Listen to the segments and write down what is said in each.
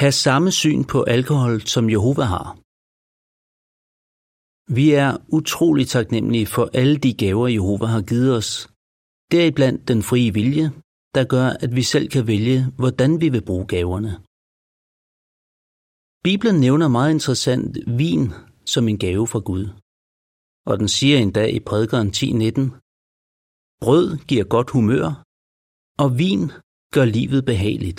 have samme syn på alkohol, som Jehova har. Vi er utrolig taknemmelige for alle de gaver, Jehova har givet os. Deriblandt den frie vilje, der gør, at vi selv kan vælge, hvordan vi vil bruge gaverne. Bibelen nævner meget interessant vin som en gave fra Gud. Og den siger endda i Prædikeren 10:19, brød giver godt humør, og vin gør livet behageligt.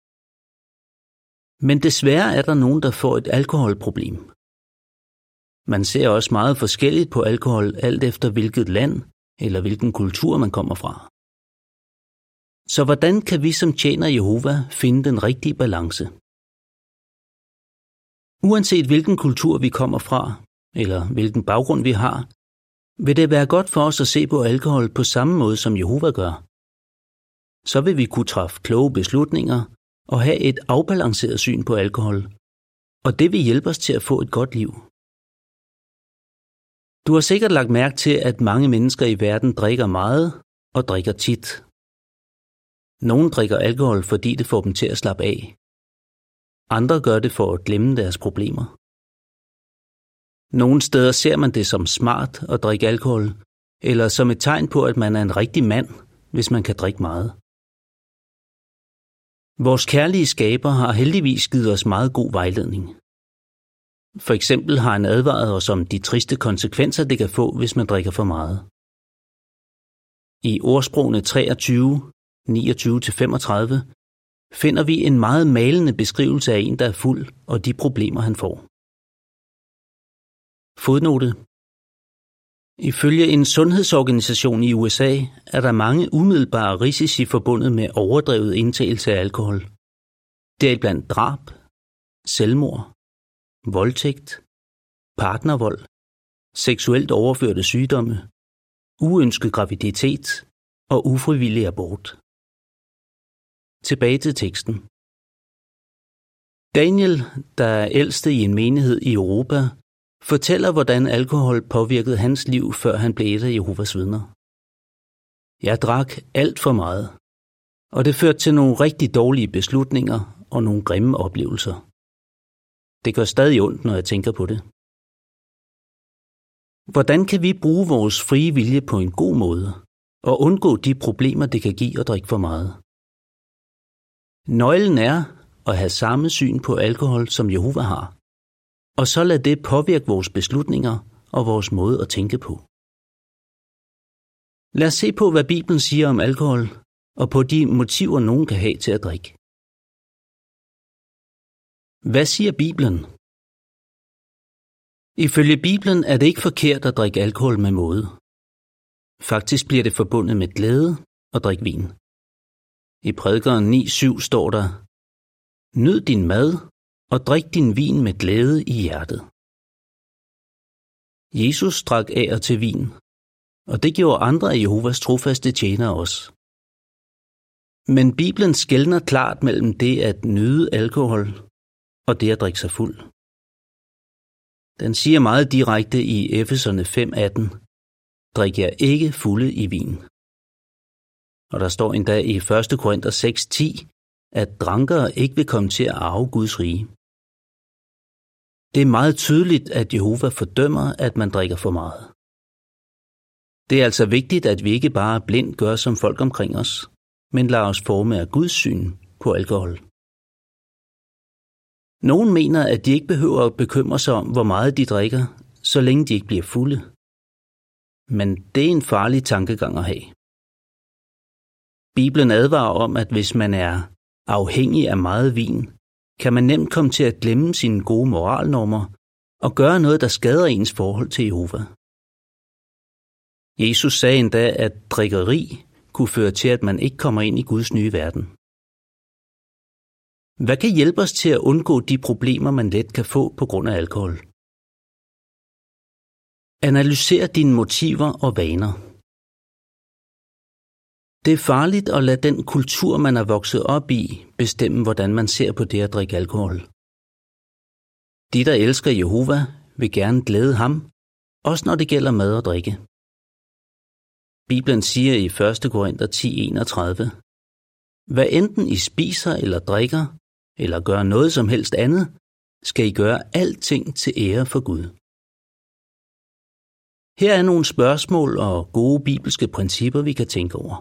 Men desværre er der nogen, der får et alkoholproblem. Man ser også meget forskelligt på alkohol, alt efter hvilket land eller hvilken kultur man kommer fra. Så hvordan kan vi som tjener Jehova finde den rigtige balance? Uanset hvilken kultur vi kommer fra, eller hvilken baggrund vi har, vil det være godt for os at se på alkohol på samme måde som Jehova gør. Så vil vi kunne træffe kloge beslutninger og have et afbalanceret syn på alkohol, og det vil hjælpe os til at få et godt liv. Du har sikkert lagt mærke til, at mange mennesker i verden drikker meget og drikker tit. Nogle drikker alkohol, fordi det får dem til at slappe af. Andre gør det for at glemme deres problemer. Nogle steder ser man det som smart at drikke alkohol, eller som et tegn på, at man er en rigtig mand, hvis man kan drikke meget. Vores kærlige skaber har heldigvis givet os meget god vejledning. For eksempel har han advaret os om de triste konsekvenser, det kan få, hvis man drikker for meget. I ordsprogene 23, 29-35 finder vi en meget malende beskrivelse af en, der er fuld, og de problemer, han får. Fodnote. Ifølge en sundhedsorganisation i USA er der mange umiddelbare risici forbundet med overdrevet indtagelse af alkohol. Deriblandt drab, selvmord, voldtægt, partnervold, seksuelt overførte sygdomme, uønsket graviditet og ufrivillig abort. Tilbage til teksten. Daniel, der er ældste i en menighed i Europa, fortæller, hvordan alkohol påvirkede hans liv, før han blev et af Jehovas vidner. Jeg drak alt for meget, og det førte til nogle rigtig dårlige beslutninger og nogle grimme oplevelser. Det gør stadig ondt, når jeg tænker på det. Hvordan kan vi bruge vores frie vilje på en god måde og undgå de problemer, det kan give at drikke for meget? Nøglen er at have samme syn på alkohol, som Jehova har, og så lad det påvirke vores beslutninger og vores måde at tænke på. Lad os se på, hvad Bibelen siger om alkohol, og på de motiver, nogen kan have til at drikke. Hvad siger Bibelen? Ifølge Bibelen er det ikke forkert at drikke alkohol med måde. Faktisk bliver det forbundet med glæde at drikke vin. I Prædikeren 9:7 står der, nyd din mad og drik din vin med glæde i hjertet. Jesus drak af og til vin, og det gjorde andre af Jehovas trofaste tjenere også. Men Bibelen skelner klart mellem det at nyde alkohol og det at drikke sig fuld. Den siger meget direkte i Efeserne 5:18, drik jer ikke fulde i vin. Og der står endda i 1. Korinther 6:10, at drankere ikke vil komme til at arve Guds rige. Det er meget tydeligt, at Jehova fordømmer, at man drikker for meget. Det er altså vigtigt, at vi ikke bare blindt gør som folk omkring os, men lader os forme af Guds syn på alkohol. Nogen mener, at de ikke behøver at bekymre sig om, hvor meget de drikker, så længe de ikke bliver fulde. Men det er en farlig tankegang at have. Bibelen advarer om, at hvis man er afhængig af meget vin, kan man nemt komme til at glemme sine gode moralnormer og gøre noget, der skader ens forhold til Jehova. Jesus sagde endda, at drikkeri kunne føre til, at man ikke kommer ind i Guds nye verden. Hvad kan hjælpe os til at undgå de problemer, man let kan få på grund af alkohol? Analyser dine motiver og vaner. Det er farligt at lade den kultur, man er vokset op i, bestemme, hvordan man ser på det at drikke alkohol. De, der elsker Jehova, vil gerne glæde ham, også når det gælder mad og drikke. Bibelen siger i 1. Korinther 10:31, hvad enten I spiser eller drikker, eller gøre noget som helst andet, skal I gøre alting til ære for Gud. Her er nogle spørgsmål og gode bibelske principper, vi kan tænke over.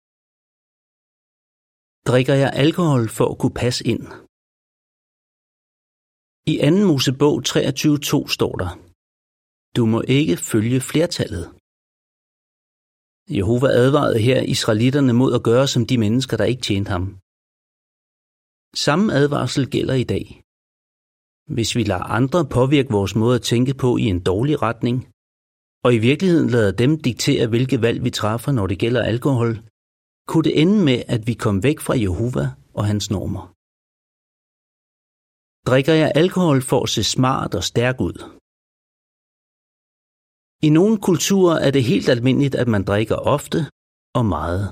Drikker jeg alkohol for at kunne passe ind? I 2. Mosebog 23:2 står der: Du må ikke følge flertallet. Jehova advarede her israelitterne mod at gøre som de mennesker, der ikke tjente ham. Samme advarsel gælder i dag. Hvis vi lader andre påvirke vores måde at tænke på i en dårlig retning, og i virkeligheden lader dem diktere, hvilke valg vi træffer, når det gælder alkohol, kunne det ende med, at vi kom væk fra Jehova og hans normer. Drikker jeg alkohol for at se smart og stærk ud? I nogle kulturer er det helt almindeligt, at man drikker ofte og meget.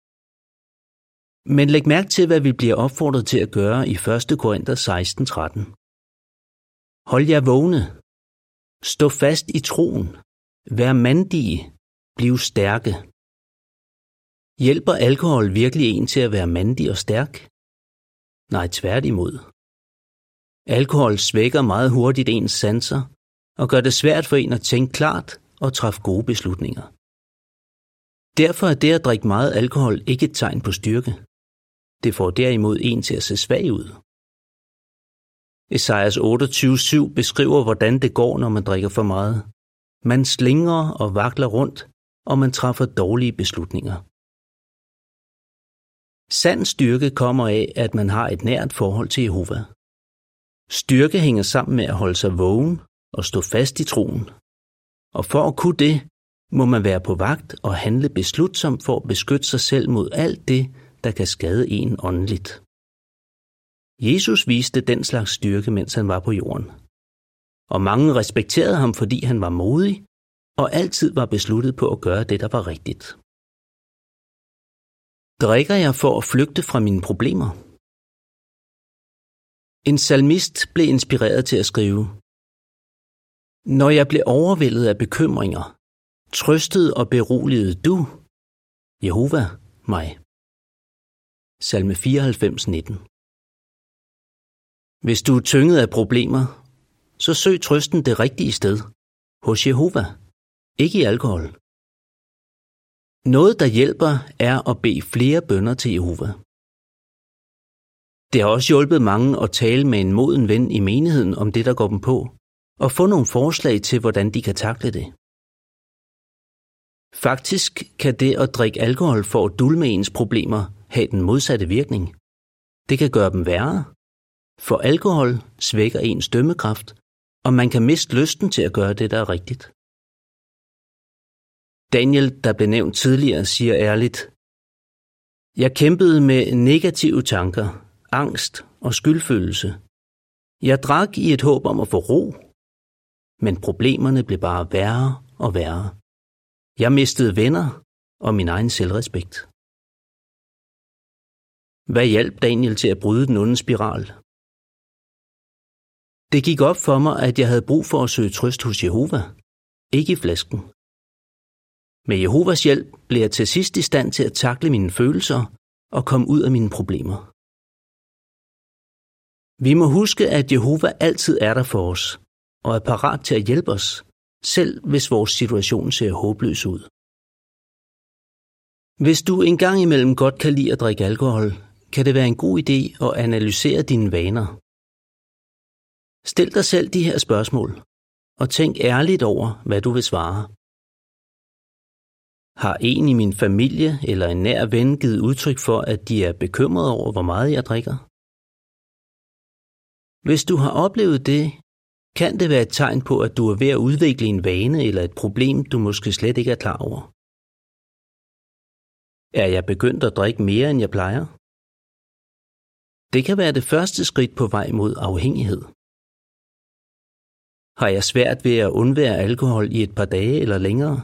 Men læg mærke til, hvad vi bliver opfordret til at gøre i 1. Korinther 16:13. Hold jer vågne. Stå fast i troen. Vær mandige. Bliv stærke. Hjælper alkohol virkelig en til at være mandig og stærk? Nej, tværtimod. Alkohol svækker meget hurtigt ens sanser og gør det svært for en at tænke klart og træffe gode beslutninger. Derfor er det at drikke meget alkohol ikke et tegn på styrke. Det får derimod en til at se svag ud. Esajas 28:7 beskriver, hvordan det går, når man drikker for meget. Man slingrer og vakler rundt, og man træffer dårlige beslutninger. Sand styrke kommer af, at man har et nært forhold til Jehova. Styrke hænger sammen med at holde sig vågen og stå fast i troen. Og for at kunne det, må man være på vagt og handle beslutsomt for at beskytte sig selv mod alt det, der kan skade en åndeligt. Jesus viste den slags styrke, mens han var på jorden. Og mange respekterede ham, fordi han var modig og altid var besluttet på at gøre det, der var rigtigt. Drikker jeg for at flygte fra mine problemer? En salmist blev inspireret til at skrive: Når jeg blev overvældet af bekymringer, trøstede og beroligede du, Jehova, mig. Salme 94:19. Hvis du er tynget af problemer, så søg trøsten det rigtige sted, hos Jehova, ikke i alkohol. Noget, der hjælper, er at bede flere bønner til Jehova. Det har også hjulpet mange at tale med en moden ven i menigheden om det, der går dem på, og få nogle forslag til, hvordan de kan takle det. Faktisk kan det at drikke alkohol for at dulme ens problemer have den modsatte virkning. Det kan gøre dem værre, for alkohol svækker ens dømmekraft, og man kan miste lysten til at gøre det, der er rigtigt. Daniel, der blev nævnt tidligere, siger ærligt: Jeg kæmpede med negative tanker, angst og skyldfølelse. Jeg drak i et håb om at få ro, men problemerne blev bare værre og værre. Jeg mistede venner og min egen selvrespekt. Hvad hjalp Daniel til at bryde den onde spiral? Det gik op for mig, at jeg havde brug for at søge trøst hos Jehova, ikke i flasken. Med Jehovas hjælp blev jeg til sidst i stand til at takle mine følelser og komme ud af mine problemer. Vi må huske, at Jehova altid er der for os og er parat til at hjælpe os, selv hvis vores situation ser håbløs ud. Hvis du en gang imellem godt kan lide at drikke alkohol, kan det være en god idé at analysere dine vaner. Stil dig selv de her spørgsmål, og tænk ærligt over, hvad du vil svare. Har en i min familie eller en nær ven givet udtryk for, at de er bekymrede over, hvor meget jeg drikker? Hvis du har oplevet det, kan det være et tegn på, at du er ved at udvikle en vane eller et problem, du måske slet ikke er klar over. Er jeg begyndt at drikke mere, end jeg plejer? Det kan være det første skridt på vej mod afhængighed. Har jeg svært ved at undvære alkohol i et par dage eller længere?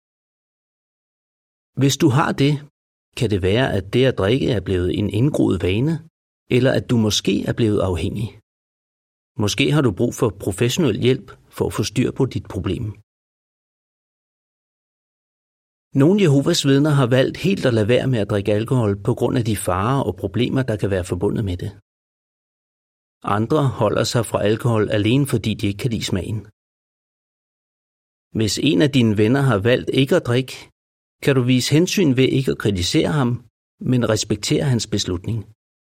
Hvis du har det, kan det være, at det at drikke er blevet en indgroet vane, eller at du måske er blevet afhængig. Måske har du brug for professionel hjælp for at få styr på dit problem. Nogle Jehovas vidner har valgt helt at lade være med at drikke alkohol på grund af de farer og problemer, der kan være forbundet med det. Andre holder sig fra alkohol alene fordi de ikke kan lide smagen. Hvis en af dine venner har valgt ikke at drikke, kan du vise hensyn ved ikke at kritisere ham, men respektere hans beslutning.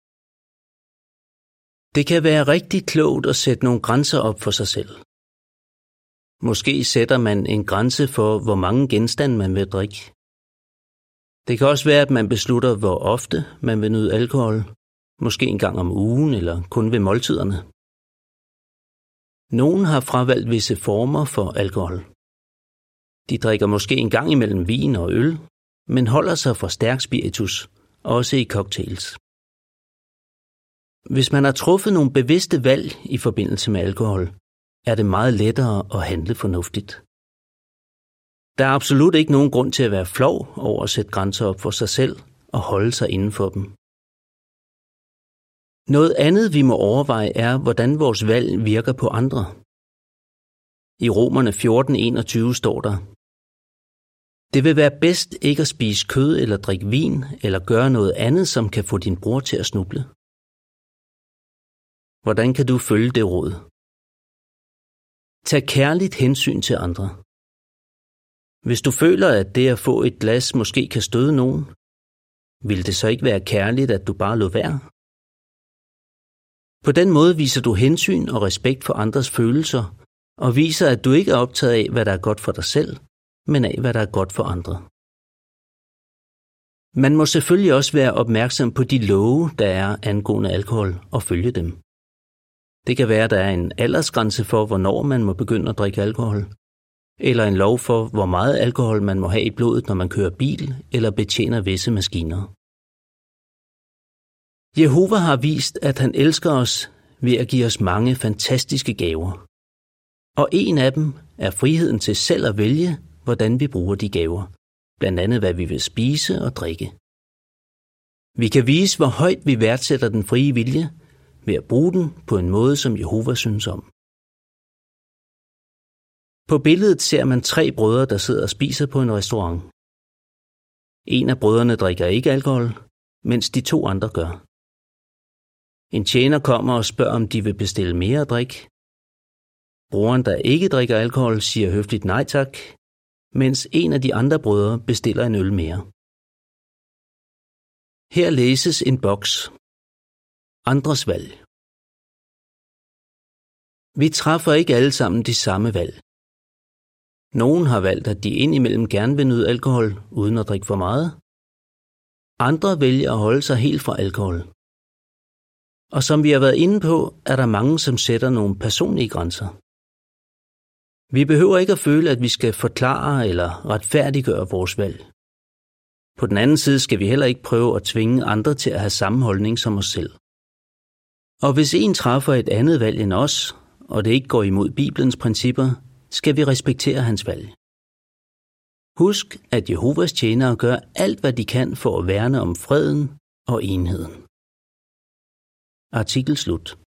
Det kan være rigtig klogt at sætte nogle grænser op for sig selv. Måske sætter man en grænse for, hvor mange genstande man vil drikke. Det kan også være, at man beslutter, hvor ofte man vil nyde alkohol, måske en gang om ugen eller kun ved måltiderne. Nogen har fravalgt visse former for alkohol. De drikker måske en gang imellem vin og øl, men holder sig fra stærk spiritus, også i cocktails. Hvis man har truffet nogle bevidste valg i forbindelse med alkohol, er det meget lettere at handle fornuftigt. Der er absolut ikke nogen grund til at være flov over at sætte grænser op for sig selv og holde sig inden for dem. Noget andet, vi må overveje, er, hvordan vores valg virker på andre. I Romerne 14:21 står der: Det vil være bedst ikke at spise kød eller drikke vin eller gøre noget andet, som kan få din bror til at snuble. Hvordan kan du følge det råd? Tag kærligt hensyn til andre. Hvis du føler, at det at få et glas måske kan støde nogen, vil det så ikke være kærligt, at du bare lod være? På den måde viser du hensyn og respekt for andres følelser, og viser, at du ikke er optaget af, hvad der er godt for dig selv, men af, hvad der er godt for andre. Man må selvfølgelig også være opmærksom på de love, der er angående alkohol, og følge dem. Det kan være, at der er en aldersgrænse for, hvornår man må begynde at drikke alkohol, eller en lov for, hvor meget alkohol man må have i blodet, når man kører bil eller betjener visse maskiner. Jehova har vist, at han elsker os ved at give os mange fantastiske gaver. Og en af dem er friheden til selv at vælge, hvordan vi bruger de gaver, blandt andet hvad vi vil spise og drikke. Vi kan vise, hvor højt vi værdsætter den frie vilje, ved at bruge den på en måde, som Jehova synes om. På billedet ser man 3 brødre, der sidder og spiser på en restaurant. En af brødrene drikker ikke alkohol, mens de 2 andre gør. En tjener kommer og spørger, om de vil bestille mere at drikke. Broren, der ikke drikker alkohol, siger høfligt nej tak, mens en af de andre brødre bestiller en øl mere. Her læses en boks. Andres valg. Vi træffer ikke alle sammen de samme valg. Nogen har valgt, at de indimellem gerne vil nyde alkohol, uden at drikke for meget. Andre vælger at holde sig helt fra alkohol. Og som vi har været inde på, er der mange, som sætter nogle personlige grænser. Vi behøver ikke at føle, at vi skal forklare eller retfærdiggøre vores valg. På den anden side skal vi heller ikke prøve at tvinge andre til at have samme holdning som os selv. Og hvis en træffer et andet valg end os, og det ikke går imod Bibelens principper, skal vi respektere hans valg. Husk, at Jehovas tjenere gør alt, hvad de kan for at værne om freden og enheden. Artikel slut.